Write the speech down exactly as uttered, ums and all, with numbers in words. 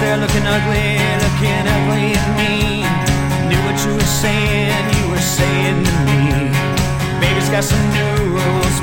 there looking ugly, looking ugly at me. Knew what you were saying, you were saying to me. Baby's got some new rules